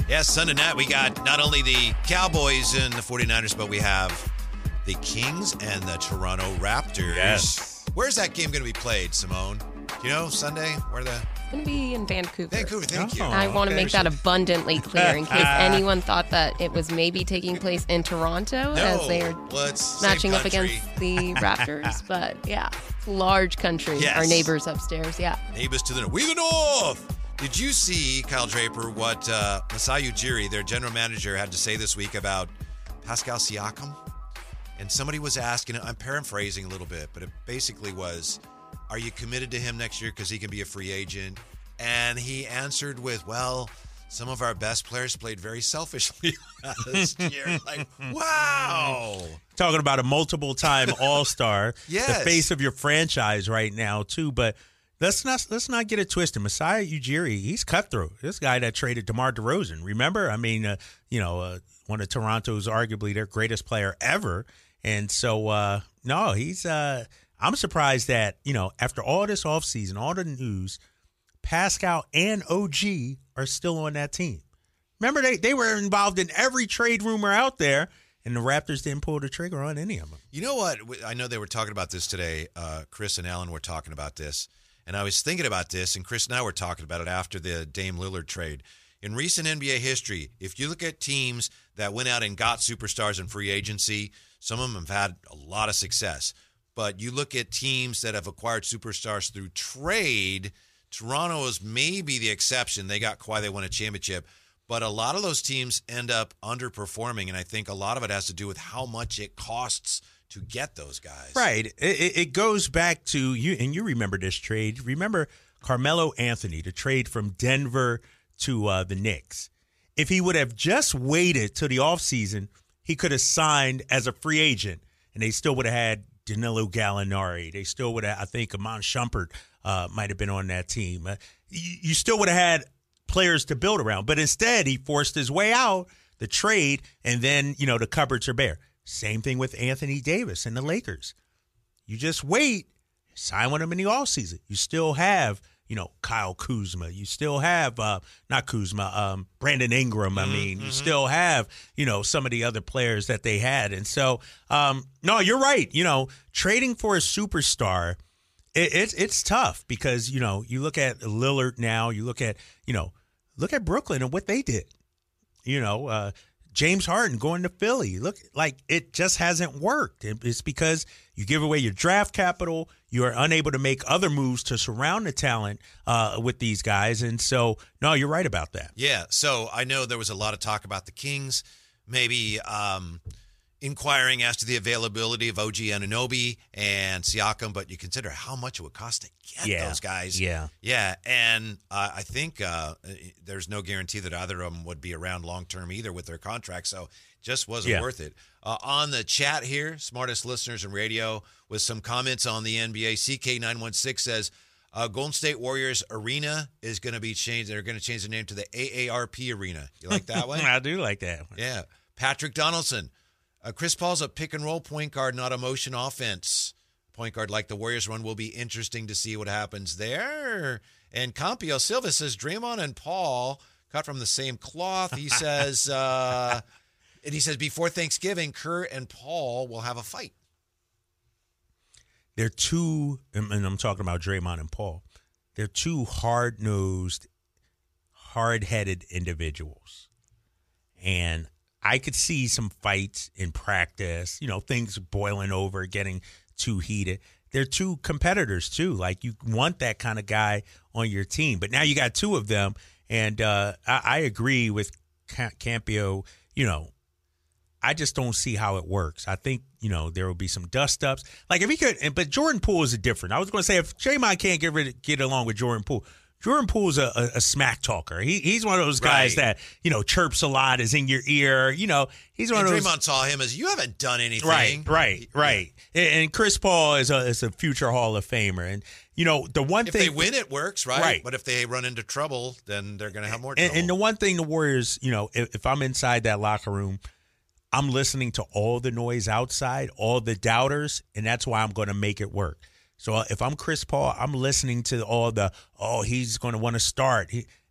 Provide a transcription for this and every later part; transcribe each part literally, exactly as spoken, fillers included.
Yeah, Sunday night we got not only the Cowboys and the 49ers, but we have the Kings and the Toronto Raptors. Yes. Where's that game going to be played, Simone? Do you know Sunday? Where the It's going to be in Vancouver. Vancouver, thank you. Oh. I want to okay. make that abundantly clear in case anyone thought that it was maybe taking place in Toronto No, as they are well, it's same matching up country. against the Raptors. But yeah, large country. Yes. Our neighbors upstairs. Yeah. Neighbors to the north. We the north. Did you see, Kyle Draper, what uh, Masai Ujiri, their general manager, had to say this week about Pascal Siakam? And somebody was asking, I'm paraphrasing a little bit, but it basically was, are you committed to him next year because he can be a free agent? And he answered with, well, some of our best players played very selfishly last year. Like, wow. Talking about a multiple-time All-Star, Yes. the face of your franchise right now, too. But let's not let's not get it twisted. Masai Ujiri, he's cutthroat. This guy that traded DeMar DeRozan, remember? I mean, uh, you know, uh, one of Toronto's arguably their greatest player ever. And so, uh, no, he's uh, – I'm surprised that, you know, after all this offseason, all the news, Pascal and O G are still on that team. Remember, they, they were involved in every trade rumor out there, and the Raptors didn't pull the trigger on any of them. You know what? I know they were talking about this today. Uh, Chris and Alan were talking about this. And I was thinking about this, and Chris and I were talking about it after the Dame Lillard trade. In recent N B A history, if you look at teams that went out and got superstars in free agency, some of them have had a lot of success. But you look at teams that have acquired superstars through trade, Toronto is maybe the exception. They got Kawhi, they won a championship. But a lot of those teams end up underperforming, and I think a lot of it has to do with how much it costs to get those guys. Right. It, it goes back to you, and you remember this trade. Remember Carmelo Anthony, the trade from Denver to uh, the Knicks. If he would have just waited till the offseason, he could have signed as a free agent, and they still would have had Danilo Gallinari. They still would have, I think, Amon Shumpert uh, might have been on that team. Uh, you, you still would have had players to build around. But instead, he forced his way out, the trade, and then, you know, the cupboards are bare. Same thing with Anthony Davis and the Lakers. You just wait, sign with them in the offseason. You still have, you know, Kyle Kuzma. You still have, uh, not Kuzma, um, Brandon Ingram. I mean, mm-hmm. you still have, you know, some of the other players that they had. And so, um, no, you're right. You know, trading for a superstar, it, it's it's tough because, you know, you look at Lillard now, you look at, you know, look at Brooklyn and what they did. You know, uh, James Harden going to Philly. Look, like it just hasn't worked. It's because you give away your draft capital. You are unable to make other moves to surround the talent uh, with these guys. And so, no, you're right about that. Yeah. So I know there was a lot of talk about the Kings, maybe um, inquiring as to the availability of O G Anunoby and Siakam, but you consider how much it would cost to get Yeah. those guys. Yeah. Yeah. And uh, I think uh, there's no guarantee that either of them would be around long term either with their contracts. So just wasn't Yeah. worth it. Uh, on the chat here, smartest listeners in radio, with some comments on the N B A, C K nine one six says, uh, Golden State Warriors Arena is going to be changed. They're going to change the name to the A A R P Arena. You like that one? I do like that one. Yeah. Patrick Donaldson. Uh, Chris Paul's a pick and roll point guard, not a motion offense. Point guard like the Warriors run will be interesting to see what happens there. And Campio Silva says Draymond and Paul cut from the same cloth. He says, uh, and he says before Thanksgiving, Kerr and Paul will have a fight. They're two, and I'm talking about Draymond and Paul, they're two hard-nosed, hard-headed individuals. And I could see some fights in practice, you know, things boiling over, getting too heated. They're two competitors, too. Like, you want that kind of guy on your team. But now you got two of them, and uh, I, I agree with Campio, you know, I just don't see how it works. I think, you know, there will be some dust-ups. Like, if he could, but Jordan Poole is different. I was going to say, if Draymond can't get rid of, get along with Jordan Poole, Jordan Poole's a, a, a smack talker. He he's one of those guys Right. that, you know, chirps a lot, is in your ear. You know, he's one And of those. Draymond saw him as, you haven't done anything. Right, right, right. And, and Chris Paul is a is a future Hall of Famer. And, you know, the one If thing. they win, it works, right? Right. But if they run into trouble, then they're going to have more and, trouble. and the one thing the Warriors, you know, if, if I'm inside that locker room, I'm listening to all the noise outside, all the doubters, and that's why I'm going to make it work. So if I'm Chris Paul, I'm listening to all the, oh, he's going to want to start. He,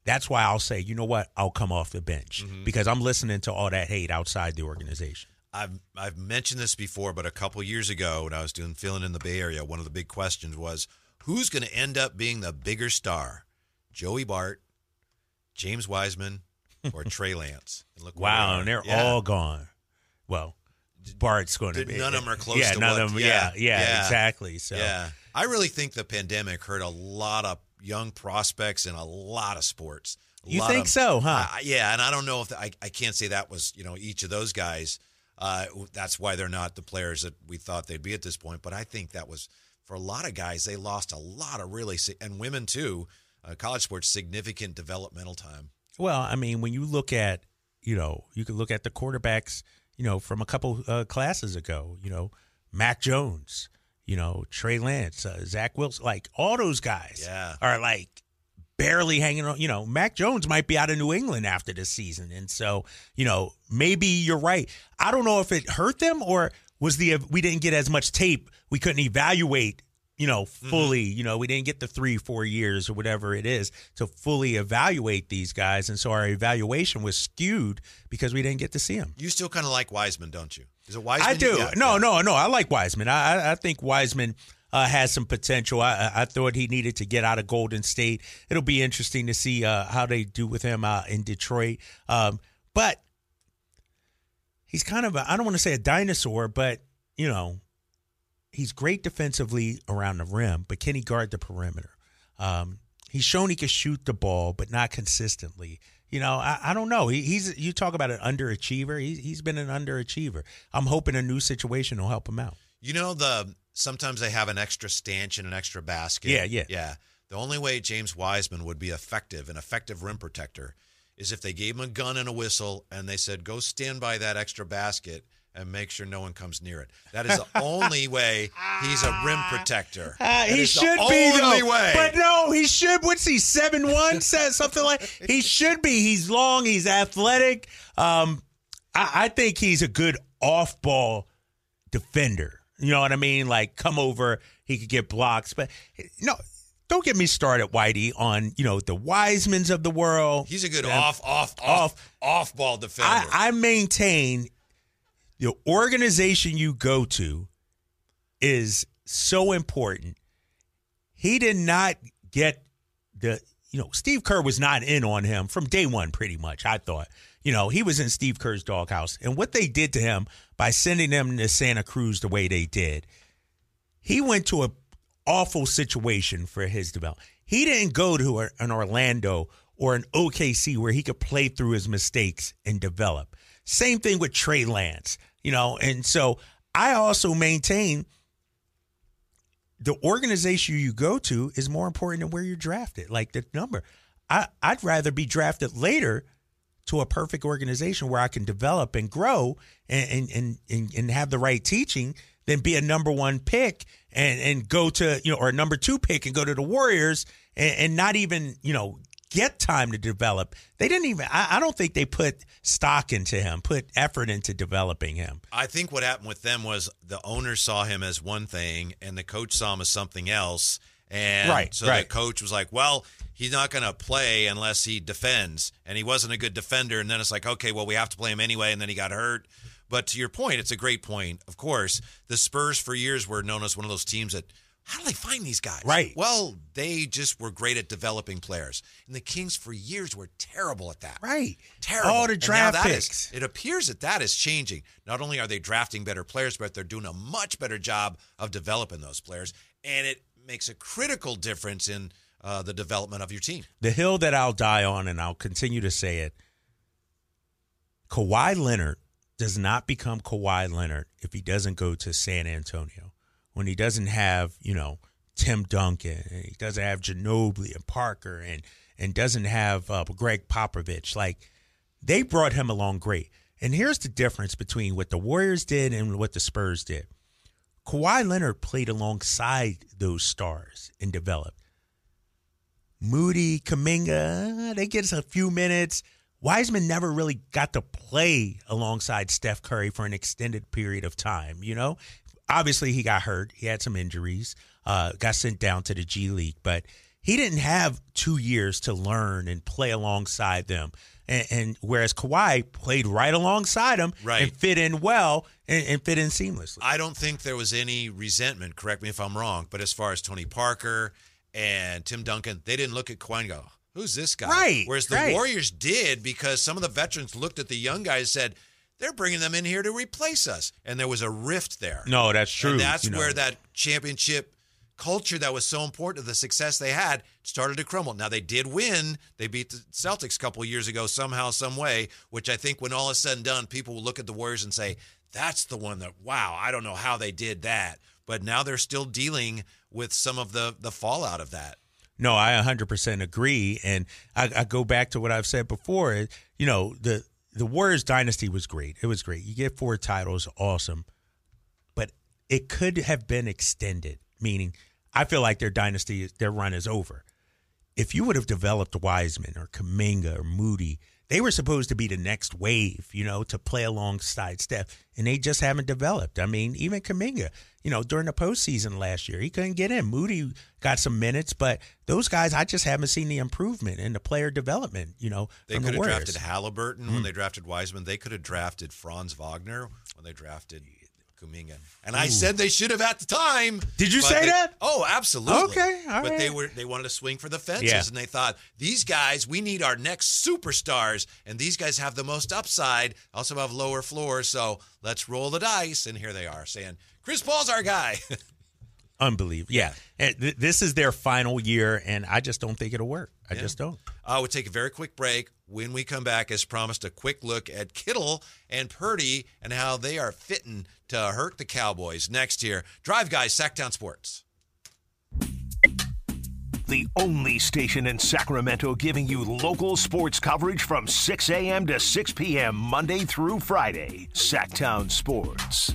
That's why I'll say, you know what, I'll come off the bench Mm-hmm. because I'm listening to all that hate outside the organization. I've I've mentioned this before, but a couple years ago when I was doing filling in the Bay Area, one of the big questions was who's going to end up being the bigger star, Joey Bart, James Wiseman, or Trey Lance? And look where Wow, they are. and they're Yeah. all gone. Well, Bart's going to Did- be. none of them are close yeah, to none what- of them. yeah, Yeah, yeah, yeah. exactly. So Yeah, I really think the pandemic hurt a lot of young prospects in a lot of sports. A You lot think of- so, huh? I- yeah, and I don't know if I I can't say that was you know each of those guys. Uh, that's why they're not the players that we thought they'd be at this point. But I think that was for a lot of guys. They lost a lot of really si- and women too. Uh, college sports significant developmental time. Well, I mean, when you look at, you know, you could look at the quarterbacks, you know, from a couple uh, classes ago, you know, Mac Jones, you know, Trey Lance, uh, Zach Wilson, like all those guys Yeah. are like barely hanging on. You know, Mac Jones might be out of New England after this season. And so, you know, maybe you're right. I don't know if it hurt them or was the, we didn't get as much tape. We couldn't evaluate, you know, fully, you know, we didn't get the three, four years or whatever it is to fully evaluate these guys. And so our evaluation was skewed because we didn't get to see them. You still kind of like Wiseman, don't you? Is it Wiseman? I do. Yeah, no, yeah. no, no. I like Wiseman. I, I- I think Wiseman uh, has some potential. I, I I thought he needed to get out of Golden State. It'll be interesting to see uh, how they do with him uh, in Detroit. Um, but he's kind of, a, I don't want to say a dinosaur, but, you know, he's great defensively around the rim, but can he guard the perimeter? Um, he's shown he can shoot the ball, but not consistently. You know, I, I don't know. He, he's you talk about an underachiever. He, he's been an underachiever. I'm hoping a new situation will help him out. You know the sometimes they have an extra stanchion, an extra basket. Yeah, yeah. yeah. The only way James Wiseman would be effective, an effective rim protector, is if they gave him a gun and a whistle and they said, "Go stand by that extra basket and make sure no one comes near it." That is the only way he's a rim protector. Uh, That he is the should be only though, way. but no, he should. What's he? seven one says something like he should be. He's long. He's athletic. Um, I, I think he's a good off-ball defender. You know what I mean? Like come over, he could get blocks, but no. Don't get me started, Whitey, on you know the Wisemans of the world. He's a good Yeah. off, off, off, Off. off ball defender. I, I maintain the organization you go to is so important. He did not get the, you know, Steve Kerr was not in on him from day one, pretty much, I thought. You know, he was in Steve Kerr's doghouse. And what they did to him by sending him to Santa Cruz the way they did, he went to an awful situation for his development. He didn't go to a, an Orlando or an O K C where he could play through his mistakes and develop. Same thing with Trey Lance, you know, and so I also maintain the organization you go to is more important than where you're drafted, like the number. I, I'd rather be drafted later to a perfect organization where I can develop and grow and and and, and have the right teaching than be a number one pick and, and go to, you know, or a number two pick and go to the Warriors and, and not even, you know, get time to develop. They didn't even, I, I don't think they put stock into him, put effort into developing him. I think what happened with them was the owner saw him as one thing and the coach saw him as something else. And Right, so right. the coach was like, well, he's not going to play unless he defends. And he wasn't a good defender. And then it's like, okay, well, we have to play him anyway. And then he got hurt. But to your point, it's a great point. Of course, the Spurs for years were known as one of those teams that, how do they find these guys? Right. Well, they just were great at developing players. And the Kings for years were terrible at that. Right. Terrible. All the And now draft that is- picks. it appears that that is changing. Not only are they drafting better players, but they're doing a much better job of developing those players. And it makes a critical difference in uh, the development of your team. The hill that I'll die on, and I'll continue to say it, Kawhi Leonard does not become Kawhi Leonard if he doesn't go to San Antonio. When he doesn't have, you know, Tim Duncan, and he doesn't have Ginobili and Parker, and and doesn't have uh, Greg Popovich. Like, they brought him along great. And here's the difference between what the Warriors did and what the Spurs did. Kawhi Leonard played alongside those stars and developed. Moody, Kuminga, they get us a few minutes. Wiseman never really got to play alongside Steph Curry for an extended period of time, you know? Obviously, he got hurt. He had some injuries, uh, got sent down to the G League, but he didn't have two years to learn and play alongside them. And, and whereas Kawhi played right alongside him right. and fit in well and, and fit in seamlessly. I don't think there was any resentment, correct me if I'm wrong, but as far as Tony Parker and Tim Duncan, they didn't look at Kawhi and go, who's this guy? Right. Whereas the right. Warriors did, because some of the veterans looked at the young guys and said, they're bringing them in here to replace us. And there was a rift there. No, that's true. And that's you know. where that championship culture that was so important to the success they had started to crumble. Now, they did win. They beat the Celtics a couple of years ago somehow, some way, which I think when all is said and done, people will look at the Warriors and say, that's the one that, wow, I don't know how they did that. But now they're still dealing with some of the, the fallout of that. No, I one hundred percent agree. And I, I go back to what I've said before. You know, the, the Warriors dynasty was great. It was great. You get four titles, awesome. But it could have been extended, meaning I feel like their dynasty, their run is over. If you would have developed Wiseman or Kuminga or Moody, they were supposed to be the next wave, you know, to play alongside Steph, and they just haven't developed. I mean, even Kuminga, you know, during the postseason last year, he couldn't get in. Moody got some minutes, but those guys, I just haven't seen the improvement in the player development, you know, They from could the have Warriors. drafted Halliburton Mm-hmm. when they drafted Wiseman. They could have drafted Franz Wagner when they drafted Kuminga. And I Ooh. said they should have at the time. Did you but say they- that? Oh, absolutely. Okay, all But right. they were they wanted to swing for the fences, Yeah. and they thought, these guys, we need our next superstars, and these guys have the most upside, also have lower floors, so let's roll the dice. And here they are saying, Chris Paul's our guy. Unbelievable. Yeah. And th- this is their final year, and I just don't think it'll work. I Yeah. just don't. Uh, we'll take a very quick break. When we come back, as promised, a quick look at Kittle and Purdy and how they are fitting to hurt the Cowboys. Next here, Drive Guys, Sacktown Sports. The only station in Sacramento giving you local sports coverage from six a.m. to six p.m. Monday through Friday. Sacktown Sports.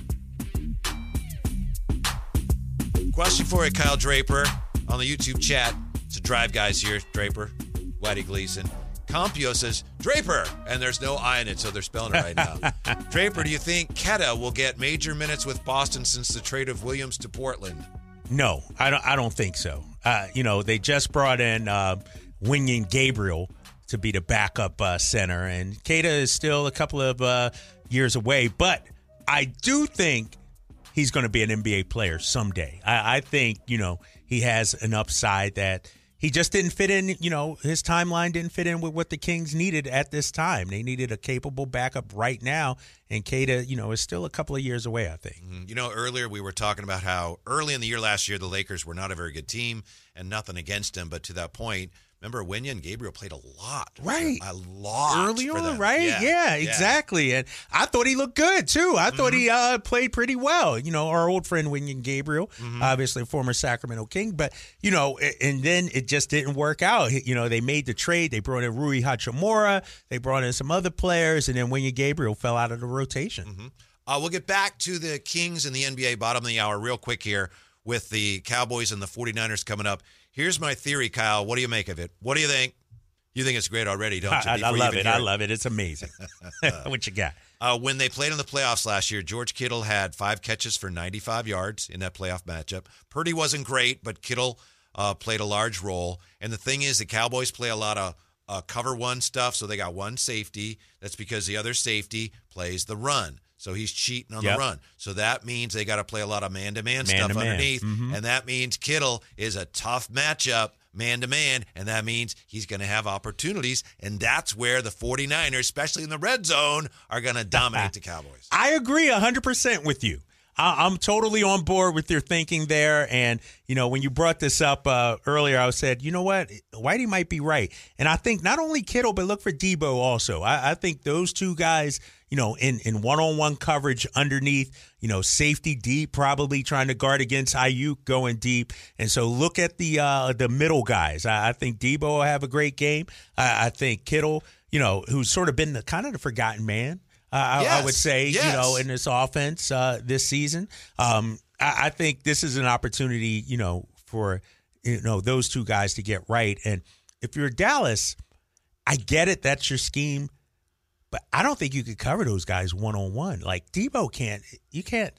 Question for you, Kyle Draper, on the YouTube chat. It's a Drive Guys here, Draper, Whitey Gleason. Compio says, Draper, and there's no I in it, so they're spelling it right now. Draper, do you think Keta will get major minutes with Boston since the trade of Williams to Portland? No, I don't. I don't think so. Uh, you know, they just brought in uh, Wenyen Gabriel to be the backup uh, center, and Keita is still a couple of uh, years away. But I do think he's going to be an N B A player someday. I, I think you know he has an upside that he just didn't fit in. You know, his timeline didn't fit in with what the Kings needed at this time. They needed a capable backup right now, and Keita, you know, is still a couple of years away, I think. Mm-hmm. You know, earlier we were talking about how early in the year last year, the Lakers were not a very good team and nothing against them. But to that point, remember, Wenyen Gabriel played a lot. Right. A lot. Early for on, them. right? Yeah, Yeah, exactly. And I thought he looked good, too. I thought he uh, played pretty well. You know, our old friend Wenyen Gabriel, obviously a former Sacramento King. But, you know, a- and then it just didn't work out. You know, they made the trade. They brought in Rui Hachimura. They brought in some other players. And then Wenyen Gabriel fell out of the rotation. Mm-hmm. Uh, we'll get back to the Kings and the N B A bottom of the hour real quick here with the Cowboys and the 49ers coming up. Here's my theory, Kyle. What do you make of it? What do you think? You think it's great already, don't you? I, I Before you love even it. hear I love it. It's amazing. What you got? Uh, when they played in the playoffs last year, George Kittle had five catches for ninety-five yards in that playoff matchup. Purdy wasn't great, but Kittle uh, played a large role. And the thing is, the Cowboys play a lot of uh, cover one stuff, so they got one safety. That's because the other safety plays the run. So he's cheating on Yep. the run. So that means they got to play a lot of man-to-man stuff Man-to-man. underneath. Mhm. And that means Kittle is a tough matchup, man-to-man, and that means he's going to have opportunities. And that's where the 49ers, especially in the red zone, are going to dominate the Cowboys. I agree one hundred percent with you. I- I'm totally on board with your thinking there. And, you know, when you brought this up uh, earlier, I said, you know what? Whitey might be right. And I think not only Kittle, but look for Debo also. I, I think those two guys, you know, in, in one-on-one coverage underneath, you know, safety deep, probably trying to guard against Ayuk going deep. And so look at the uh, the middle guys. I, I think Debo will have a great game. I, I think Kittle, you know, who's sort of been the, kind of the forgotten man. Uh, I, Yes, I would say, yes. you know, in this offense uh, this season. Um, I, I think this is an opportunity, you know, for, you know, those two guys to get right. And if you're Dallas, I get it. That's your scheme. But I don't think you could cover those guys one-on-one. Like, Debo can't – you can't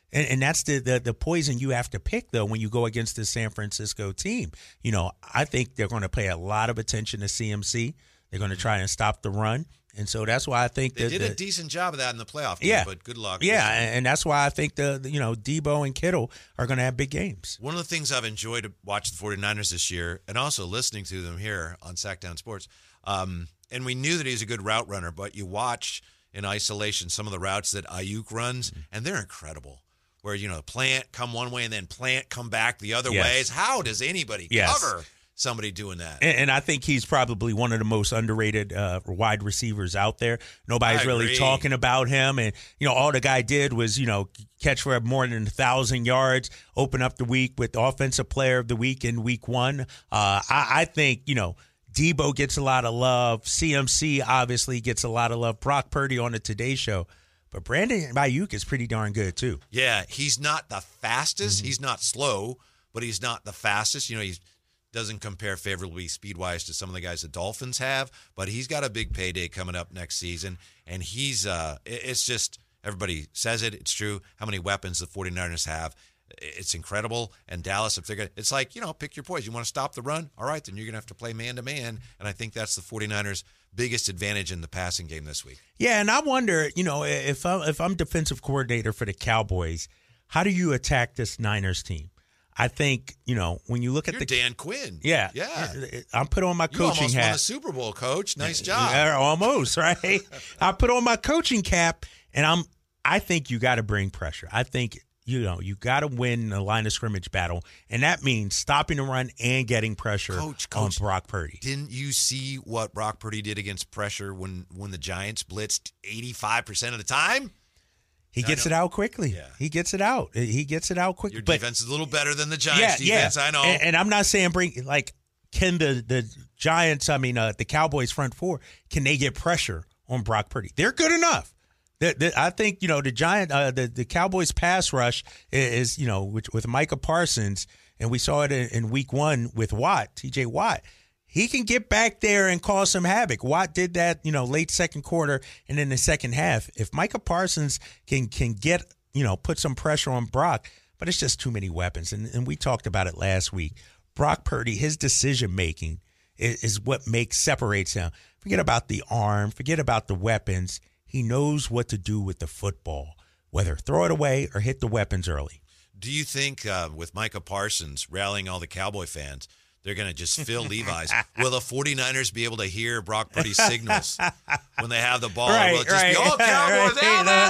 And, and that's the, the the poison you have to pick, though, when you go against the San Francisco team. You know, I think they're going to pay a lot of attention to C M C. They're going to try and stop the run. And so that's why I think they that did the, a decent job of that in the playoff game, yeah, but good luck. Yeah, and that's why I think the, the you know Debo and Kittle are going to have big games. One of the things I've enjoyed to watch the 49ers this year, and also listening to them here on Sacktown Sports, um, and we knew that he was a good route runner, but you watch in isolation some of the routes that Ayuk runs, mm-hmm. and they're incredible. Where, you know, Plant come one way and then Plant come back the other yes. ways. How does anybody yes. cover somebody doing that? And, and I think he's probably one of the most underrated uh, wide receivers out there. Nobody's really talking about him. And, you know, all the guy did was, you know, catch for more than a thousand yards, open up the week with Offensive Player of the Week in week one. Uh, I, I think, you know, Debo gets a lot of love. C M C obviously gets a lot of love. Brock Purdy on the Today Show. But Brandon Ayuk is pretty darn good, too. Yeah, he's not the fastest. Mm-hmm. He's not slow, but he's not the fastest. You know, he doesn't compare favorably speed-wise to some of the guys the Dolphins have, but he's got a big payday coming up next season. And he's uh, – it's just – everybody says it. It's true. How many weapons the 49ers have. It's incredible. And Dallas, if they're going to – it's like, you know, pick your poison. You want to stop the run? All right, then you're going to have to play man-to-man. And I think that's the 49ers' biggest advantage in the passing game this week. Yeah, and I wonder, you know, if I'm, if I'm defensive coordinator for the Cowboys, how do you attack this Niners team? I think, you know, when you look at You're the Dan Quinn. Yeah. Yeah. I put on my you coaching almost hat. won the Super Bowl, Coach. Nice job. Yeah, almost, right? I put on my coaching cap, and I'm I think you got to bring pressure. I think, you know, you got to win the line of scrimmage battle, and that means stopping the run and getting pressure Coach, Coach, on Brock Purdy. Didn't you see what Brock Purdy did against pressure when, when the Giants blitzed eighty-five percent of the time? He gets it out quickly. Yeah. He gets it out. He gets it out quickly. Your but, defense is a little better than the Giants' yeah, defense, yeah. I know. And, and I'm not saying bring, like, can the, the Giants, I mean, uh, the Cowboys front four, can they get pressure on Brock Purdy? They're good enough. The, the, I think, you know, the Giant, uh, the, the Cowboys pass rush is, is you know, with, with Micah Parsons, and we saw it in, in week one with Watt, T J Watt. He can get back there and cause some havoc. Watt did that, you know, late second quarter and in the second half. If Micah Parsons can can get, you know, put some pressure on Brock, but it's just too many weapons. And, and we talked about it last week. Brock Purdy, his decision-making is, is what makes, separates him. Forget about the arm. Forget about the weapons. He knows what to do with the football, whether throw it away or hit the weapons early. Do you think uh, with Micah Parsons rallying all the Cowboy fans, they're going to just fill Levi's? Will the 49ers be able to hear Brock Purdy's signals when they have the ball? Right, Will it just right. be, oh, Cowboys,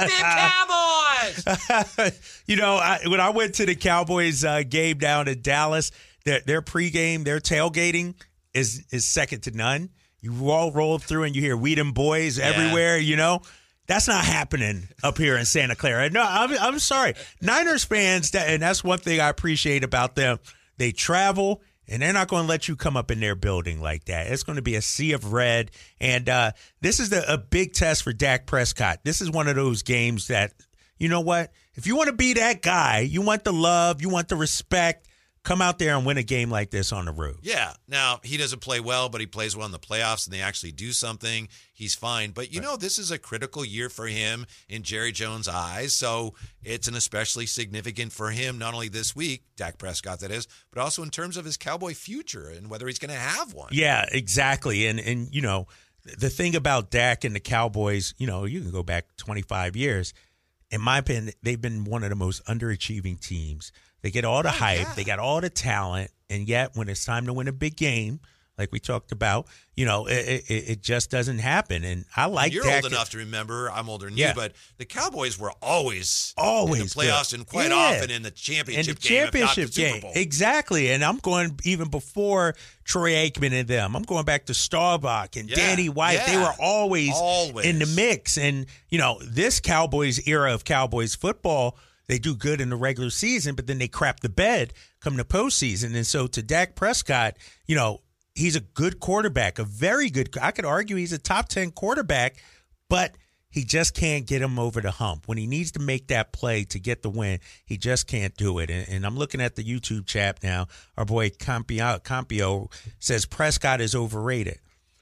Right. how about them Cowboys? You know, I, when I went to the Cowboys uh, game down in Dallas, their, their pregame, their tailgating is is second to none. You all roll through and you hear "We Dem Boys" Yeah. everywhere, you know. That's not happening up here in Santa Clara. No, I'm, I'm sorry. Niners fans, that, and that's one thing I appreciate about them. They travel, and they're not going to let you come up in their building like that. It's going to be a sea of red. And uh, this is the, a big test for Dak Prescott. This is one of those games that, you know what? If you want to be that guy, you want the love, you want the respect, come out there and win a game like this on the road. Yeah. Now, he doesn't play well, but he plays well in the playoffs, and they actually do something. He's fine. But, you know, this is a critical year for him in Jerry Jones' eyes, so it's an especially significant for him, not only this week, Dak Prescott, that is, but also in terms of his Cowboy future and whether he's going to have one. Yeah, exactly. And, and you know, the thing about Dak and the Cowboys, you know, you can go back twenty-five years. In my opinion, they've been one of the most underachieving teams. They get all the oh, hype, yeah. they got all the talent, and yet when it's time to win a big game, like we talked about, you know, it, it, it just doesn't happen. And I like You're Dak. old enough to remember. I'm older than Yeah. you, but the Cowboys were always, Always in the playoffs good. and quite Yeah. often in the championship in the game, if not the championship Super game. Bowl. Exactly. And I'm going even before Troy Aikman and them. I'm going back to Staubach and Yeah. Danny White. Yeah. They were always, Always. in the mix. And, you know, this Cowboys era of Cowboys football, they do good in the regular season, but then they crap the bed come the postseason. And so to Dak Prescott, you know, he's a good quarterback, a very good. I could argue he's a top ten quarterback, but he just can't get him over the hump. When he needs to make that play to get the win, he just can't do it. And, and I'm looking at the YouTube chat now. Our boy Campio, Campio says Prescott is overrated.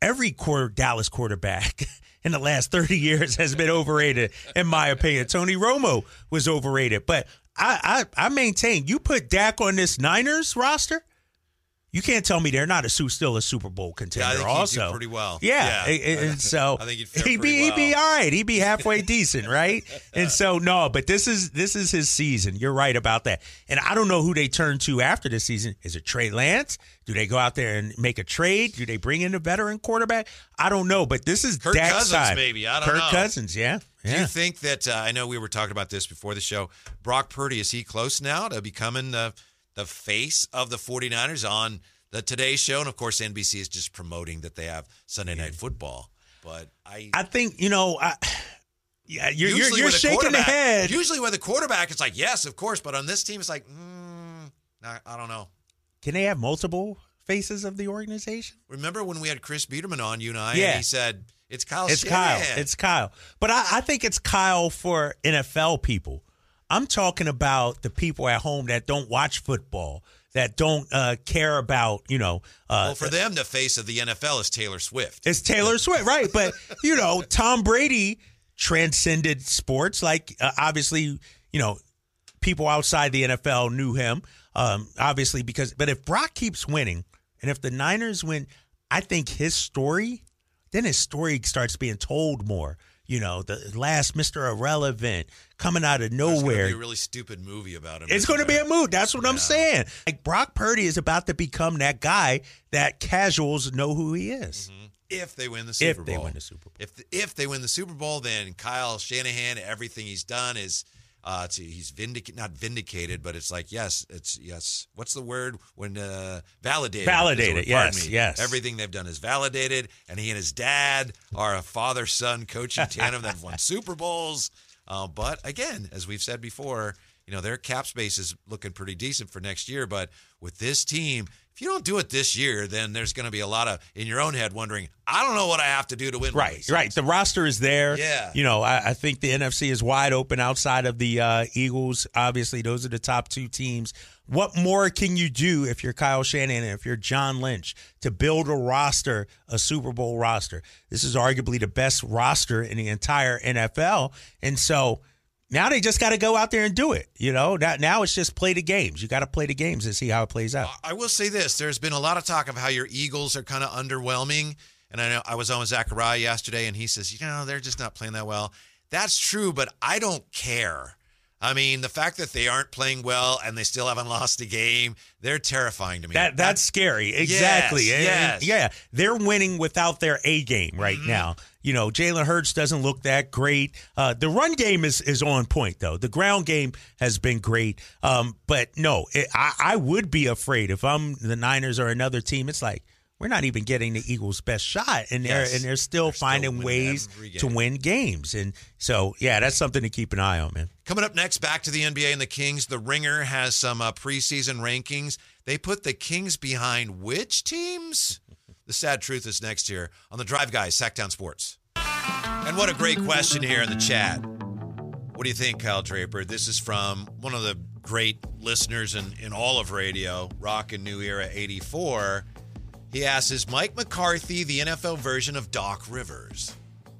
every quarter Dallas quarterback in the last thirty years has been overrated, in my opinion. Tony Romo was overrated. But I, I, I maintain, you put Dak on this Niners roster, you can't tell me they're not a still a Super Bowl contender. Yeah, I think also, he'd do pretty well. Yeah, Yeah. and, and so I think he'd fare he'd be pretty he'd be well. all right. He'd be halfway decent, right? And so no, but this is this is his season. You're right about that. And I don't know who they turn to after this season. Is it Trey Lance? Do they go out there and make a trade? Do they bring in a veteran quarterback? I don't know. But this is Kirk Dak's Cousins, side. maybe. I don't Kirk know. Cousins, yeah. Do yeah. you think that uh, I know we were talking about this before the show? Brock Purdy, is he close now to becoming the the face of the 49ers on the Today Show? And of course, N B C is just promoting that they have Sunday Night Football. But I, I think you know. I, yeah, you're you're, usually you're with a shaking the quarterback- head. Usually, with a quarterback, it's like yes, of course. But on this team, it's like, mm, I, I don't know. Can they have multiple faces of the organization? Remember when we had Chris Biederman on, you and I, Yeah. and he said it's Kyle. It's Kyle. Shanahan. It's Kyle. But I, I think it's Kyle for N F L people. I'm talking about the people at home that don't watch football, that don't uh, care about, you know. Uh, Well, for them, the face of the N F L is Taylor Swift. It's Taylor Swift, right? But, you know, Tom Brady transcended sports. Like, uh, obviously, you know, people outside the N F L knew him, um, obviously, because. But if Brock keeps winning, and if the Niners win, I think his story, then his story starts being told more. You know, the last Mister Irrelevant coming out of There's gonna nowhere. be a really stupid movie about him. It's going to be a mood. That's what I'm saying. Like, Brock Purdy is about to become that guy that casuals know who he is. Mm-hmm. If they win the Super If Bowl. they win the Super Bowl. If if they win the Super Bowl, then Kyle Shanahan, everything he's done is uh, to, he's vindic not vindicated, but it's like yes, it's yes. What's the word when uh, validated? Validated, is the word, pardon yes, me. yes. Everything they've done is validated, and he and his dad are a father-son coaching tandem that won Super Bowls. Uh, but again, as we've said before, you know their cap space is looking pretty decent for next year. But with this team, if you don't do it this year, then there's going to be a lot of in your own head wondering, I don't know what I have to do to win. one of Right, these right. things. The roster is there. Yeah. You know, I, I think the N F C is wide open outside of the uh, Eagles. Obviously, those are the top two teams. What more can you do if you're Kyle Shanahan and if you're John Lynch to build a roster, a Super Bowl roster? This is arguably the best roster in the entire N F L. And so now they just got to go out there and do it. You know, now, now it's just play the games. You got to play the games and see how it plays out. I will say this. There's been a lot of talk of how your Eagles are kind of underwhelming. And I know I was on with Zachariah yesterday, and he says, you know, they're just not playing that well. That's true, but I don't care. I mean, the fact that they aren't playing well and they still haven't lost a game, they're terrifying to me. That that's scary. Exactly. Yes, And- yes. and, yeah. They're winning without their A game right Mm-hmm. now. You know, Jalen Hurts doesn't look that great. Uh, the run game is, is on point, though. The ground game has been great. Um, but no, it, I, I would be afraid if I'm the Niners or another team. It's like, we're not even getting the Eagles' best shot, and they're Yes. and they're still They're still finding winning ways every to game. win games. And so, yeah, that's something to keep an eye on, man. Coming up next, back to the N B A and the Kings. The Ringer has some uh, preseason rankings. They put the Kings behind which teams? The sad truth is next here on the Drive Guys, Sacktown Sports. And what a great question here in the chat. What do you think, Kyle Draper? This is from one of the great listeners in, in all of radio, Rock and New Era eighty-four. He asks, is Mike McCarthy the N F L version of Doc Rivers?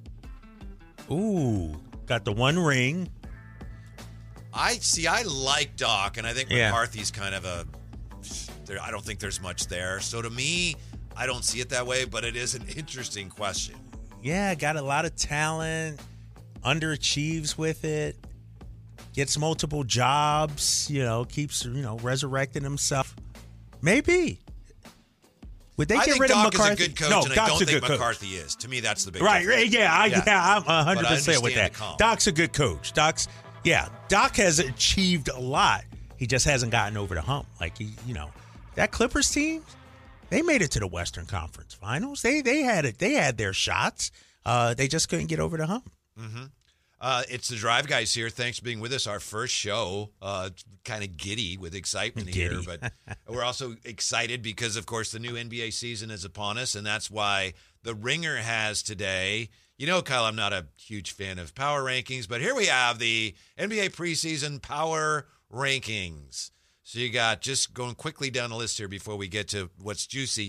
Ooh, got the one ring. I see. I like Doc, and I think Yeah. McCarthy's kind of a. There, I don't think there's much there. So to me, I don't see it that way. But it is an interesting question. Yeah, got a lot of talent, underachieves with it, gets multiple jobs, you know, keeps, you know, resurrecting himself. Maybe. Would they I get think rid Doc of McCarthy? is a good coach, no, and I Doc's don't a think good coach. McCarthy is. To me, that's the big Right, difference. right, yeah, I, yeah. Yeah. I'm one hundred percent with understand that. the comp. Doc's a good coach. Doc's, yeah, Doc has achieved a lot. He just hasn't gotten over the hump. Like, he, you know, that Clippers team, they made it to the Western Conference Finals. They they had it. They had their shots. Uh, they just couldn't get over the hump. Mm-hmm. Uh, it's the Drive Guys here. Thanks for being with us. Our first show, uh, kind of giddy with excitement here, Giddy. but we're also excited because, of course, the new N B A season is upon us, and that's why the Ringer has today. You know, Kyle, I'm not a huge fan of power rankings, but here we have the N B A preseason power rankings. So you got, just going quickly down the list here before we get to what's juicy.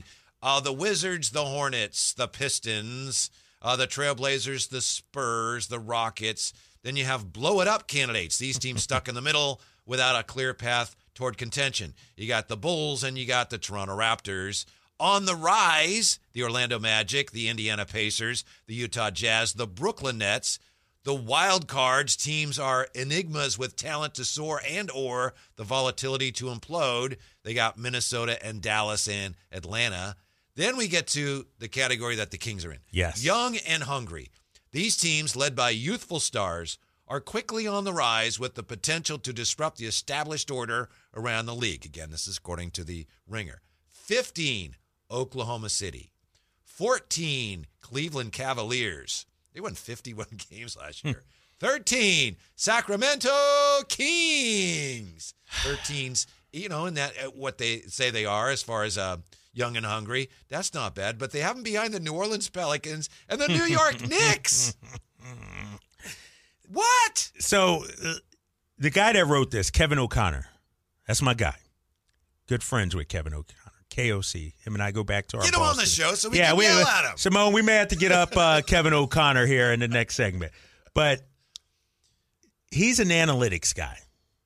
Uh, the Wizards, the Hornets, the Pistons, uh, the Trailblazers, the Spurs, the Rockets. Then you have blow-it-up candidates. These teams stuck in the middle without a clear path toward contention. You got the Bulls and you got the Toronto Raptors. On the rise, the Orlando Magic, the Indiana Pacers, the Utah Jazz, the Brooklyn Nets. The wild cards teams are enigmas with talent to soar and or the volatility to implode. They got Minnesota and Dallas and Atlanta. Then we get to the category that the Kings are in. Yes. Young and hungry. These teams, led by youthful stars, are quickly on the rise with the potential to disrupt the established order around the league. Again, this is according to the Ringer. fifteen, Oklahoma City. fourteen, Cleveland Cavaliers. They won fifty-one games last year. thirteen, Sacramento Kings. thirteen's, you know, in that uh, what they say they are as far as uh, young and hungry. That's not bad, but they have them behind the New Orleans Pelicans and the New York Knicks. What? So uh, the guy that wrote this, Kevin O'Connor, that's my guy. Good friends with Kevin O'Connor. K O C. Him and I go back to our Get him on Boston. the show so we yeah, can we, yell at him. Simone, we may have to get up uh, Kevin O'Connor here in the next segment. But he's an analytics guy.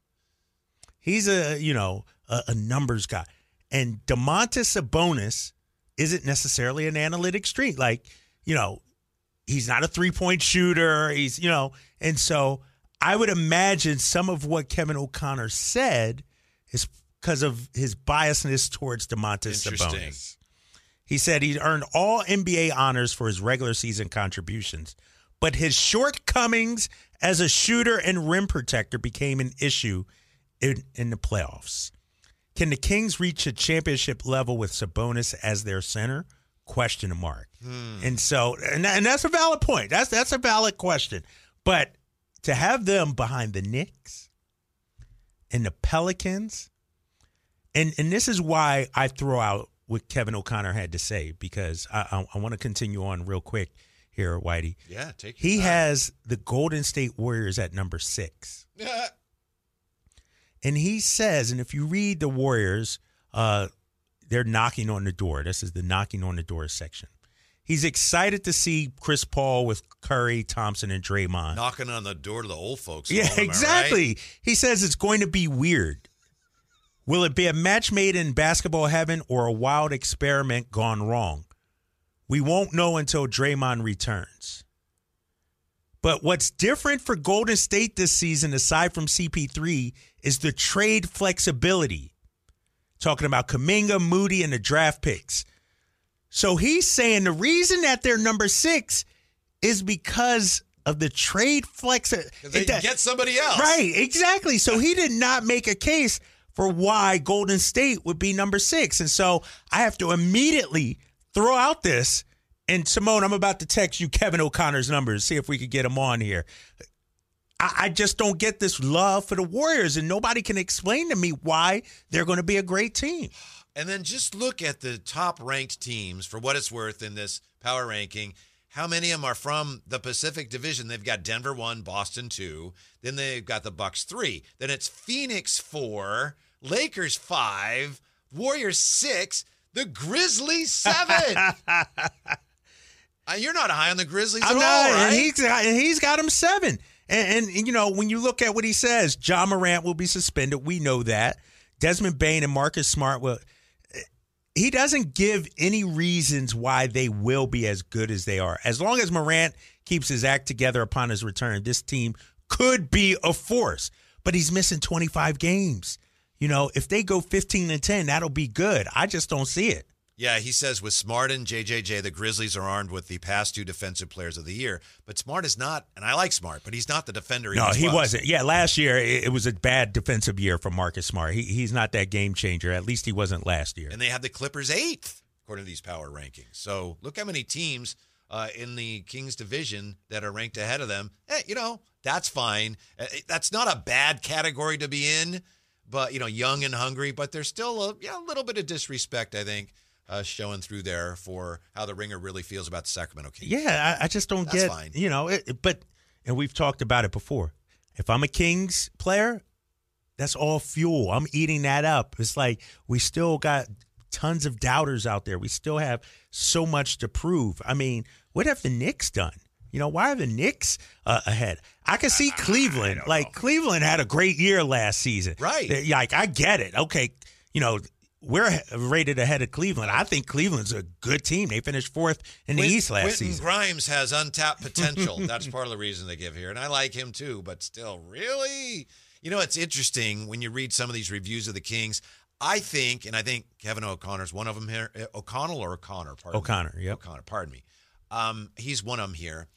He's a, you know, a, a numbers guy. And Domantas Sabonis isn't necessarily an analytics street. Like, you know, he's not a three-point shooter. He's, you know, and so I would imagine some of what Kevin O'Connor said is because of his biasness towards Domantas Sabonis. He said he earned all N B A honors for his regular season contributions, but his shortcomings as a shooter and rim protector became an issue in, in the playoffs. Can the Kings reach a championship level with Sabonis as their center? Question mark. Hmm. And so, and, and that's a valid point. That's that's a valid question. But to have them behind the Knicks and the Pelicans, and and this is why I throw out what Kevin O'Connor had to say, because I I, I want to continue on real quick here, Whitey. Yeah, take your He time. has the Golden State Warriors at number six. Yeah. And he says, and if you read the Warriors, uh, they're knocking on the door. This is the knocking on the door section. He's excited to see Chris Paul with Curry, Thompson, and Draymond. Knocking on the door to the old folks. Yeah, home, am I exactly. right? He says it's going to be weird. Will it be a match made in basketball heaven or a wild experiment gone wrong? We won't know until Draymond returns. But what's different for Golden State this season, aside from C P three, is the trade flexibility. Talking about Kuminga, Moody, and the draft picks. So he's saying the reason that they're number six is because of the trade flexibility. They can get somebody else. Right, exactly. So he did not make a case for why Golden State would be number six. And so I have to immediately throw out this. And Simone, I'm about to text you Kevin O'Connor's numbers, see if we could get him on here. I, I just don't get this love for the Warriors, and nobody can explain to me why they're going to be a great team. And then just look at the top-ranked teams, for what it's worth, in this power ranking. How many of them are from the Pacific Division? They've got Denver one, Boston two. Then they've got the Bucks three. Then it's Phoenix four, Lakers five, Warriors six, the Grizzlies seven. uh, you're not high on the Grizzlies I'm at not, all, right? and he's got, and he's got him seven. And, and, you know, when you look at what he says, Ja Morant will be suspended. We know that. Desmond Bane and Marcus Smart will. He doesn't give any reasons why they will be as good as they are. As long as Morant keeps his act together upon his return, this team could be a force. But he's missing twenty-five games. You know, if they go fifteen and ten, that'll be good. I just don't see it. Yeah, he says with Smart and J J J, the Grizzlies are armed with the past two defensive players of the year. But Smart is not, and I like Smart, but he's not the defender he No, once he was. wasn't. Yeah, last year it, it was a bad defensive year for Marcus Smart. He, he's not that game changer. At least he wasn't last year. And they have the Clippers eighth, according to these power rankings. So look how many teams uh, in the Kings division that are ranked ahead of them. Eh, you know, that's fine. Uh, that's not a bad category to be in, but, you know, young and hungry. But there's still a, yeah, a little bit of disrespect, I think, Uh, showing through there for how the Ringer really feels about the Sacramento Kings. Yeah, I, I just don't That's get, fine. you know, it, but, and we've talked about it before. If I'm a Kings player, that's all fuel. I'm eating that up. It's like we still got tons of doubters out there. We still have so much to prove. I mean, what have the Knicks done? You know, why are the Knicks uh, ahead? I can see Cleveland. Like, know. Cleveland had a great year last season. Right. They're, like, I get it. Okay, you know, we're rated ahead of Cleveland. I think Cleveland's a good team. They finished fourth in the Quint, East last Quentin season. Grimes has untapped potential. That's part of the reason they give here. And I like him too, but still, really? You know, it's interesting when you read some of these reviews of the Kings. I think, and I think Kevin O'Connor's one of them here. O'Connell or O'Connor? Pardon O'Connor, me. yep. O'Connor, pardon me. Um, he's one of them here.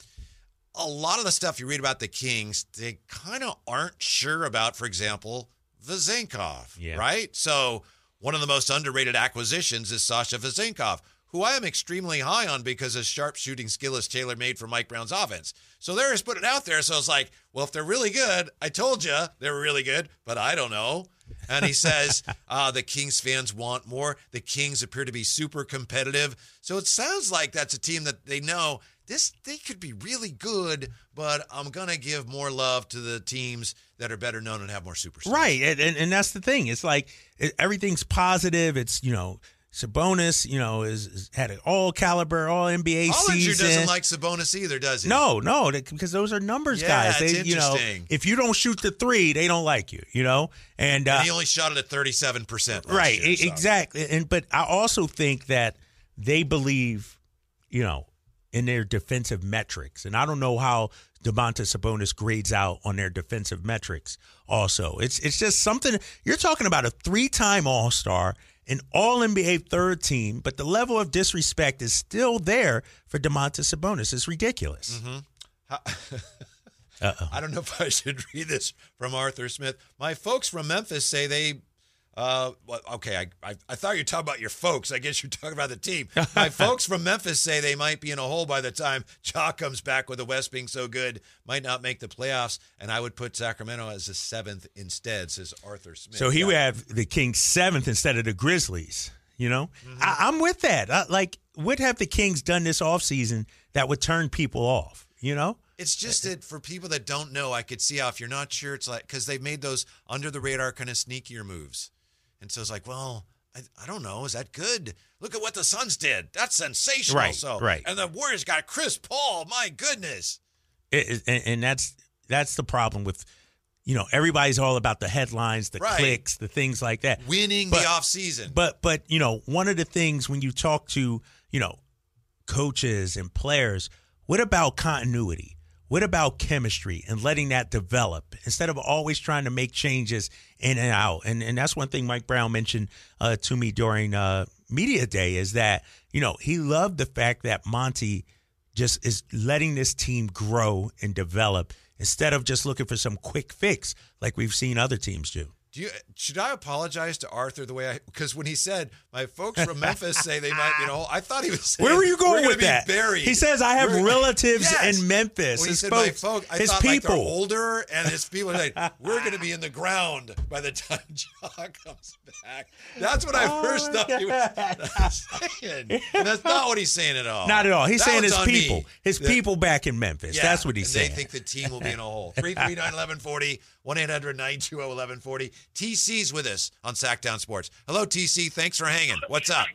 A lot of the stuff you read about the Kings, they kind of aren't sure about, for example, Vezenkov, yeah. right? So one of the most underrated acquisitions is Sasha Vezenkov, who I am extremely high on because his sharpshooting skill is tailor-made for Mike Brown's offense. So they're just putting it out there. So it's like, well, if they're really good, I told you they were really good, but I don't know. And he says uh, the Kings fans want more. The Kings appear to be super competitive. So it sounds like that's a team that they know this. They could be really good, but I'm going to give more love to the teams that are better known and have more superstars. Right, and, and, and that's the thing. It's like it, everything's positive. It's, you know, Sabonis, you know, is, is had an all caliber, all N B A Hollinger season. doesn't like Sabonis either, does he? No, no, because those are numbers Yeah, guys. it's They, you know, interesting. if you don't shoot the three, they don't like you. You know, and, uh, And he only shot it at thirty-seven percent. Last right, year, e- so. exactly. And but I also think that they believe, you know, in their defensive metrics, and I don't know how Domantas Sabonis grades out on their defensive metrics. Also, it's it's just something. You're talking about a three-time All-Star, an All N B A third team, but the level of disrespect is still there for Domantas Sabonis. It's ridiculous. Mm-hmm. Uh-oh. I don't know if I should read this from Arthur Smith. My folks from Memphis say they. Uh, well, okay, I, I I thought you were talking about your folks. I guess you're talking about the team. My folks from Memphis say they might be in a hole by the time Ja comes back with the West being so good, might not make the playoffs, and I would put Sacramento as a seventh instead, says Arthur Smith. So he yeah. would have the Kings seventh instead of the Grizzlies, you know? Mm-hmm. I, I'm with that. I, like, what have the Kings done this offseason that would turn people off, you know? It's just that for people that don't know, I could see how if you're not sure, it's like, because they've made those under-the-radar kind of sneakier moves. And so it's like, well, I, I don't know. Is that good? Look at what the Suns did. That's sensational. Right, so, right. And the Warriors got Chris Paul. My goodness. It, it, and, and that's that's the problem with, you know, everybody's all about the headlines, the Right. clicks, the things like that. Winning But- the offseason. But, but you know, one of the things when you talk to, you know, coaches and players, what about continuity? What about chemistry and letting that develop instead of always trying to make changes in and out? And and that's one thing Mike Brown mentioned uh, to me during uh, media day is that, you know, he loved the fact that Monty just is letting this team grow and develop instead of just looking for some quick fix like we've seen other teams do. Do you, should I apologize to Arthur the way I, because when he said, my folks from Memphis say they might be in a hole, I thought he was saying, Where were you going we're with be that? Buried. He says, I have We're- relatives Yes. in Memphis. When he his said folks, my folk, I his thought people. like they're older, and his people are like, we're going to be in the ground by the time Ja comes back. That's what I Oh, first thought he was saying. And that's not what he's saying at all. Not at all. He's That saying one's his on me. people. His The- people back in Memphis. Yeah, That's what he's and saying. They think the team will be in a hole. three three nine, one one four zero, one eight hundred nine two zero one one four zero. T C's with us on Sacktown Sports. Hello, T C. Thanks for hanging. What's up?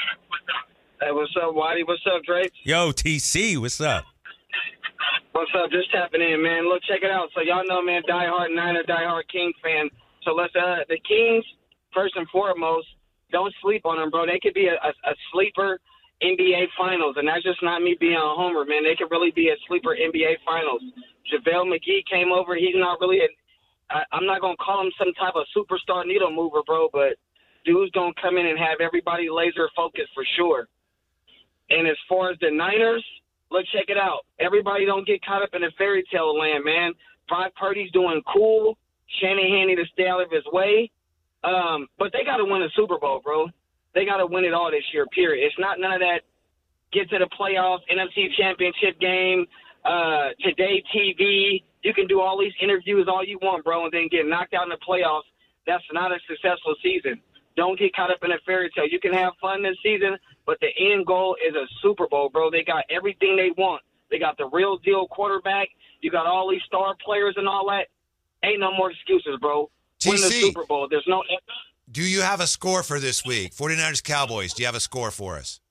Hey, what's up, Whitey? What's up, Drake? Yo, T C, what's up? What's up? Just tapping in, man. Look, check it out. So y'all know, man, diehard Niner, diehard Kings fan. So let's uh, the Kings first and foremost. Don't sleep on them, bro. They could be a, a, a sleeper N B A Finals, and that's just not me being a homer, man. They could really be a sleeper N B A Finals. JaVale McGee came over. He's not really a I, I'm not gonna call him some type of superstar needle mover, bro, but dude's gonna come in and have everybody laser focused for sure. And as far as the Niners, look, check it out. Everybody don't get caught up in a fairy tale land, man. Brock Purdy's doing cool. Shanahan need to stay out of his way. Um, but they got to win a Super Bowl, bro. They got to win it all this year, period. It's not none of that get to the playoffs, N F C Championship game, uh, Today T V. You can do all these interviews all you want, bro, and then get knocked out in the playoffs. That's not a successful season. Don't get caught up in a fairy tale. You can have fun this season, but the end goal is a Super Bowl, bro. They got everything they want. They got the real deal quarterback. You got all these star players and all that. Ain't no more excuses, bro. Win the T C. Super Bowl. There's no do you have a score for this week? 49ers Cowboys, do you have a score for us?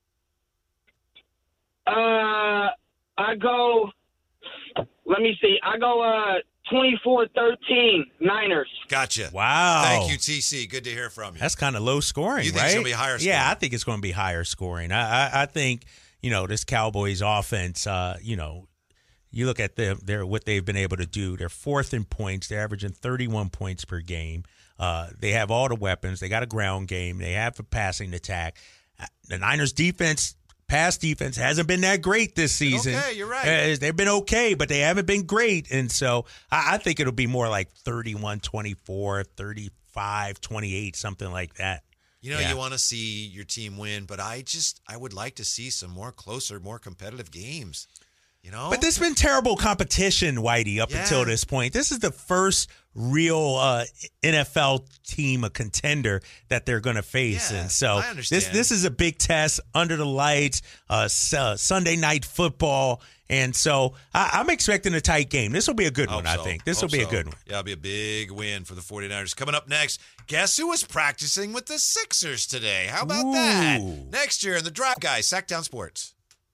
Uh, I go, let me see. I go uh, twenty-four thirteen Niners. Gotcha. Wow. Thank you, T C. Good to hear from you. That's kind of low scoring, You think right? it's gonna be higher Yeah, scoring? I think it's going to be higher scoring. I, I, I think, you know, this Cowboys offense, uh, you know, you look at the, their what they've been able to do. They're fourth in points. They're averaging thirty-one points per game. Uh, they have all the weapons. They got a ground game. They have a passing attack. The Niners defense, pass defense, hasn't been that great this season. Okay, you're right. Uh, they've been okay, but they haven't been great. And so I, I think it'll be more like thirty-one twenty-four, thirty-five twenty-eight, something like that. You know, Yeah. you want to see your team win, but I just I would like to see some more closer, more competitive games. You know? But there's been terrible competition, Whitey, up Yeah. until this point. This is the first real uh, N F L team, a contender that they're going to face. Yeah, and so I understand. this this is a big test under the lights, uh, s- uh, Sunday night football. And so I, I'm expecting a tight game. This will be a good one, Hope I so. think. This will Hope be so. a good one. Yeah, it'll be a big win for the 49ers. Coming up next, guess who was practicing with the Sixers today? How about that? Ooh. Next year in the Drive Guys, Sacktown Sports.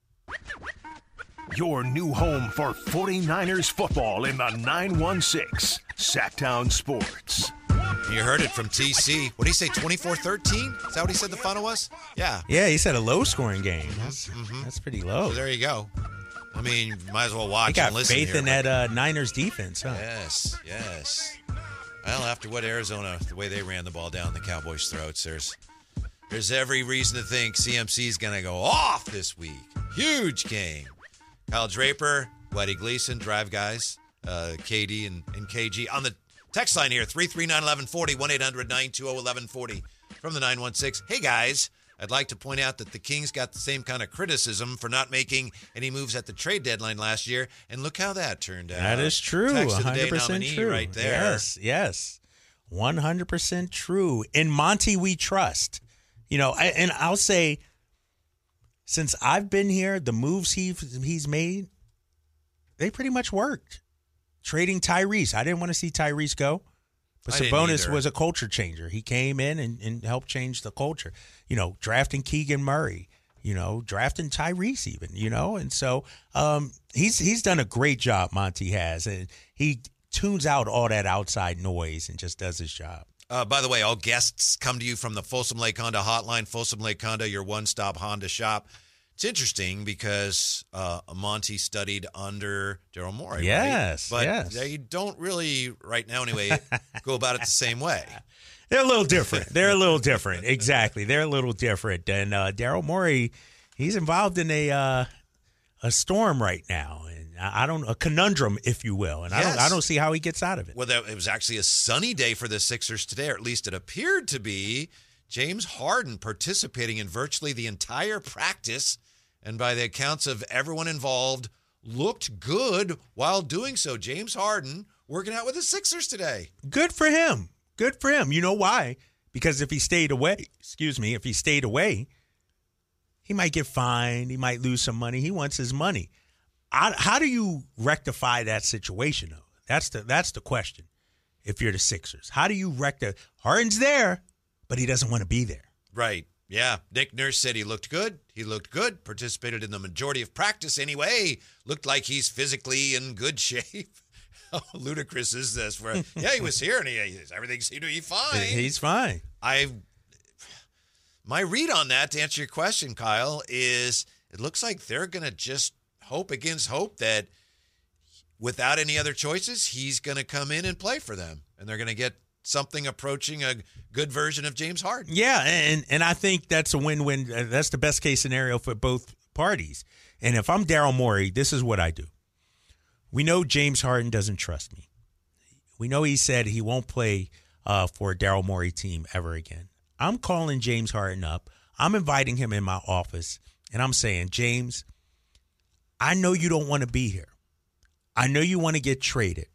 Your new home for 49ers football in the nine one six Sacktown Sports. You heard it from T C. What did he say, twenty-four thirteen? Is that what he said the final was? Yeah. Yeah, he said a low-scoring game. That's, that's pretty low. So there you go. I mean, you might as well watch He got and listen faith here, in but- that uh, Niners defense, huh? Yes, yes. Well, after what Arizona, the way they ran the ball down the Cowboys' throats, there's there's every reason to think C M C is going to go off this week. Huge game. Kyle Draper, Whitey Gleason, Drive Guys, uh, K D and, and K G on the text line here, three three nine, one one four zero, one eight hundred, nine two zero, one one four zero from the nine one six. Hey, guys. I'd like to point out that the Kings got the same kind of criticism for not making any moves at the trade deadline last year, and look how that turned out. That is true. Text of the one day hundred percent nominee true. right there. Yes, yes. one hundred percent true. In Monty, we trust. You know, I, and I'll say, since I've been here, the moves he, he's made, they pretty much worked. Trading Tyrese. I didn't want to see Tyrese go. But I didn't Sabonis either. was a culture changer. He came in and, and helped change the culture. You know, drafting Keegan Murray, you know, drafting Tyrese even, you know. And so um, he's he's done a great job, Monty has. And he tunes out all that outside noise and just does his job. Uh, by the way, all guests come to you from the Folsom Lake Honda hotline. Folsom Lake Honda, your one-stop Honda shop. It's interesting because uh, Monty studied under Daryl Morey, Yes, right? But yes. they don't really, right now anyway, go about it the same way. They're a little different. They're a little different. Exactly. They're a little different. And uh, Daryl Morey, he's involved in a uh, a storm right now. And I I don't a conundrum, if you will. And I don't Yes. I don't see how he gets out of it. Well, there- it was actually a sunny day for the Sixers today, or at least it appeared to be. James Harden participating in virtually the entire practice, and by the accounts of everyone involved, looked good while doing so. James Harden working out with the Sixers today. Good for him. Good for him. You know why? Because if he stayed away, excuse me, if he stayed away, he might get fined. He might lose some money. He wants his money. How, how do you rectify that situation, though? That's the that's the question. If you're the Sixers, how do you rectify? Harden's there, but he doesn't want to be there. Right. Yeah. Nick Nurse said he looked good. He looked good. Participated in the majority of practice anyway. Looked like he's physically in good shape. How ludicrous is this? For yeah, he was here and he, everything seemed to be fine. He's fine. I my read on that, to answer your question, Kyle, is it looks like they're going to just hope against hope that without any other choices, he's going to come in and play for them, and they're going to get something approaching a good version of James Harden. Yeah, and and I think that's a win-win. Uh, That's the best case scenario for both parties. And if I'm Daryl Morey, this is what I do. We know James Harden doesn't trust me. We know he said he won't play uh, for a Daryl Morey team ever again. I'm calling James Harden up. I'm inviting him in my office, and I'm saying, James, I know you don't want to be here. I know you want to get traded.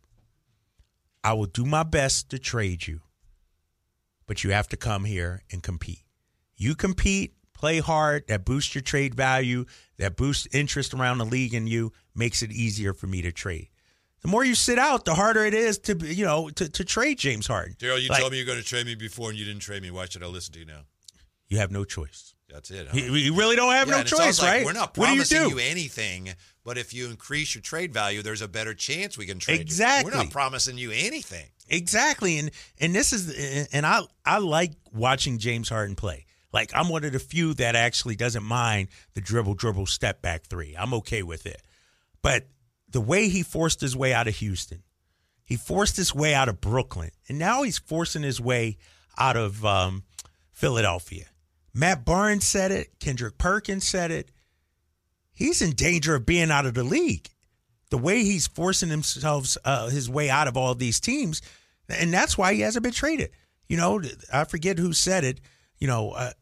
I will do my best to trade you, but you have to come here and compete. You compete, play hard, that boosts your trade value, that boosts interest around the league in you, makes it easier for me to trade. The more you sit out, the harder it is to you know to, to trade James Harden. Daryl, you like, told me you're going to trade me before, and you didn't trade me. Why should I listen to you now? You have no choice. That's it. Huh? You, you really don't have yeah, no and choice, it sounds like right? We're not what do you promising do? you anything, but if you increase your trade value, there's a better chance we can trade you. Exactly. We're not promising you anything. Exactly, and and this is and I I like watching James Harden play. Like, I'm one of the few that actually doesn't mind the dribble, dribble, step back three. I'm okay with it. But the way he forced his way out of Houston, he forced his way out of Brooklyn, and now he's forcing his way out of um, Philadelphia. Matt Barnes said it. Kendrick Perkins said it. He's in danger of being out of the league. The way he's forcing himself, uh, his way out of all these teams, and that's why he hasn't been traded. You know, I forget who said it. You know, uh,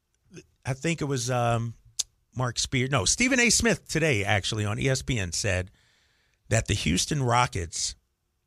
I think it was um, Mark Spears. No, Stephen A. Smith today, actually, on E S P N said that the Houston Rockets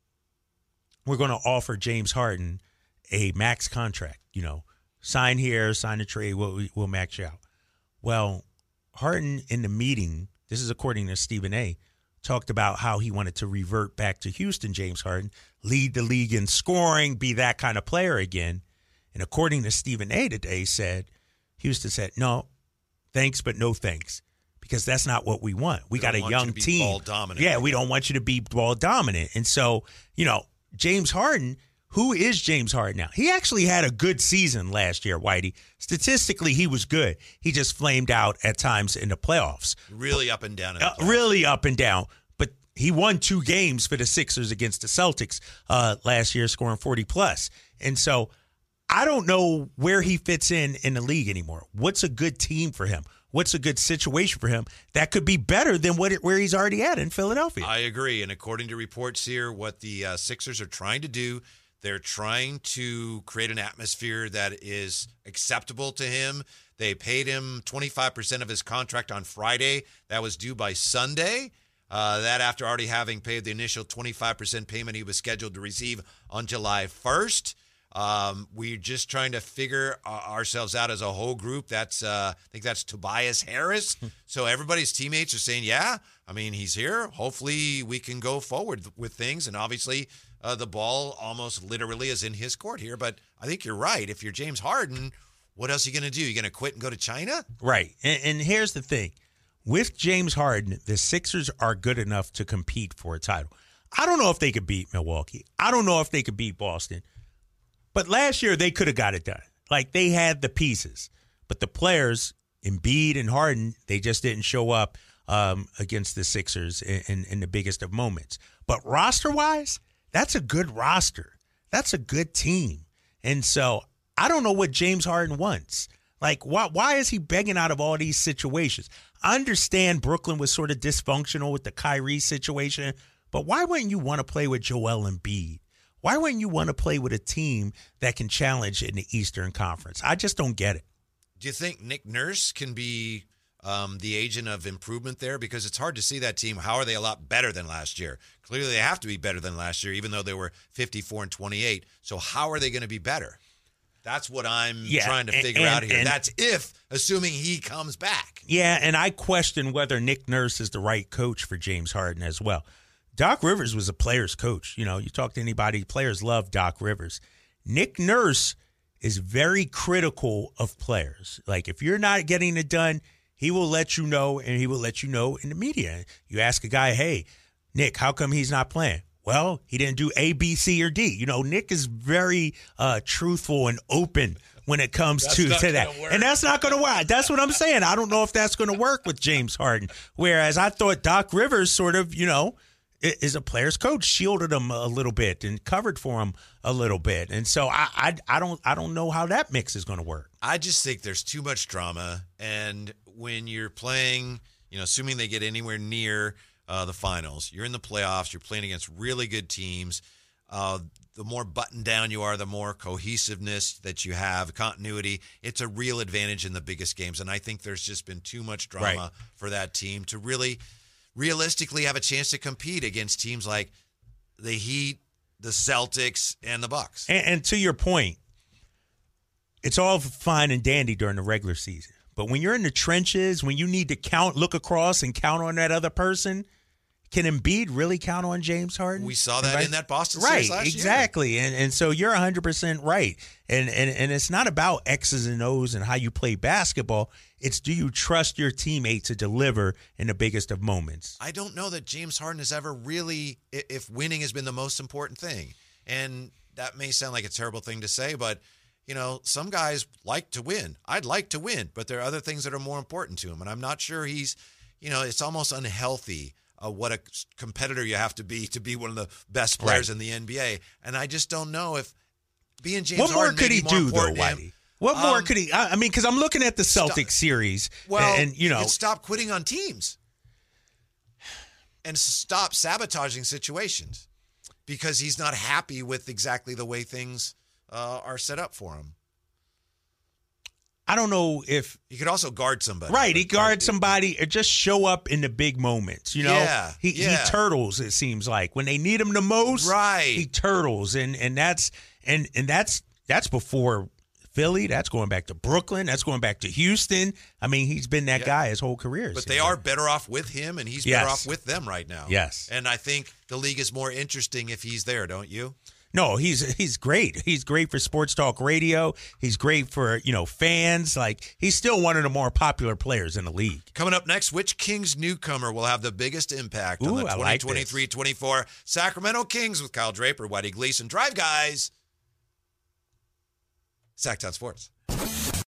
were going to offer James Harden a max contract. You know, sign here, sign a trade, we'll, we'll max you out. Well, Harden in the meeting, this is according to Stephen A., talked about how he wanted to revert back to Houston, James Harden, lead the league in scoring, be that kind of player again. And according to Stephen A. today, said, Houston said, no, thanks, but no thanks, because that's not what we want. We, we got a young team. Ball dominant. Yeah, we don't want you to be ball dominant. And so, you know, James Harden, who is James Harden now? He actually had a good season last year, Whitey. Statistically, he was good. He just flamed out at times in the playoffs. Really up and down. In the uh, really up and down. But he won two games for the Sixers against the Celtics uh, last year, scoring forty plus. And so I don't know where he fits in in the league anymore. What's a good team for him? What's a good situation for him that could be better than what it, where he's already at in Philadelphia? I agree. And according to reports here, what the uh, Sixers are trying to do, they're trying to create an atmosphere that is acceptable to him. They paid him twenty-five percent of his contract on Friday. That was due by Sunday. Uh, that after already having paid the initial twenty-five percent payment he was scheduled to receive on July first. Um, we're just trying to figure uh, ourselves out as a whole group. That's uh, I think that's Tobias Harris. So everybody's teammates are saying, yeah, I mean, he's here. Hopefully we can go forward with things. And obviously uh, the ball almost literally is in his court here. But I think you're right. If you're James Harden, what else are you going to do? You going to quit and go to China? Right. And, and here's the thing. With James Harden, the Sixers are good enough to compete for a title. I don't know if they could beat Milwaukee. I don't know if they could beat Boston. But last year, they could have got it done. Like, they had the pieces. But the players, Embiid and Harden, they just didn't show up um, against the Sixers in, in, in the biggest of moments. But roster-wise, that's a good roster. That's a good team. And so I don't know what James Harden wants. Like, why, why is he begging out of all these situations? I understand Brooklyn was sort of dysfunctional with the Kyrie situation, but why wouldn't you want to play with Joel Embiid? Why wouldn't you want to play with a team that can challenge in the Eastern Conference? I just don't get it. Do you think Nick Nurse can be um, the agent of improvement there? Because it's hard to see that team. How are they a lot better than last year? Clearly they have to be better than last year, even though they were fifty-four and twenty-eight. So how are they going to be better? That's what I'm yeah, trying to figure and, out here. And, That's if, assuming he comes back. Yeah, and I question whether Nick Nurse is the right coach for James Harden as well. Doc Rivers was a player's coach. You know, you talk to anybody, players love Doc Rivers. Nick Nurse is very critical of players. Like, if you're not getting it done, he will let you know, and he will let you know in the media. You ask a guy, hey, Nick, how come he's not playing? Well, he didn't do A, B, C, or D. You know, Nick is very uh, truthful and open when it comes that's to, to that. Work. And that's not going to work. That's what I'm saying. I don't know if that's going to work with James Harden. Whereas I thought Doc Rivers sort of, you know, is a player's coach, shielded him a little bit and covered for him a little bit. And so I I, I don't I don't know how that mix is going to work. I just think there's too much drama. And when you're playing, you know, assuming they get anywhere near uh, the finals, you're in the playoffs, you're playing against really good teams. Uh, the more buttoned down you are, the more cohesiveness that you have, continuity. It's a real advantage in the biggest games. And I think there's just been too much drama right. for that team to really realistically have a chance to compete against teams like the Heat, the Celtics, and the Bucks. And, and to your point, it's all fine and dandy during the regular season. But when you're in the trenches, when you need to count, look across and count on that other person, Can Embiid really count on James Harden? We saw that right? in that Boston right, series last exactly. year. And and so you're one hundred percent right. And, and and it's not about X's and O's and how you play basketball. It's do you trust your teammate to deliver in the biggest of moments? I don't know that James Harden has ever really, if winning has been the most important thing. And that may sound like a terrible thing to say, but, you know, some guys like to win. I'd like to win, but there are other things that are more important to him. And I'm not sure he's, you know, it's almost unhealthy uh, what a competitor you have to be to be one of the best players right. in the N B A. And I just don't know if being James what Harden more could he more do, though, Whitey? What um, more could he? I mean, because I'm looking at the Celtics stop, series, well, and, and you know, stop quitting on teams and stop sabotaging situations because he's not happy with exactly the way things uh, are set up for him. I don't know if he could also guard somebody. Right, he guards somebody or just show up in the big moments. You know, yeah, he yeah. he turtles. It seems like when they need him the most, right? He turtles, and and that's and and that's that's before Philly. That's going back to Brooklyn. That's going back to Houston. I mean, he's been that yeah. guy his whole career. But they are better off with him, and he's yes. better off with them right now. Yes, and I think the league is more interesting if he's there. Don't you? No, he's he's great. He's great for sports talk radio. He's great for, you know, fans. Like, he's still one of the more popular players in the league. Coming up next, which Kings newcomer will have the biggest impact Ooh, on the twenty twenty-three twenty-four like Sacramento Kings with Kyle Draper, Whitey Gleason. Drive, guys. Sacktown Sports.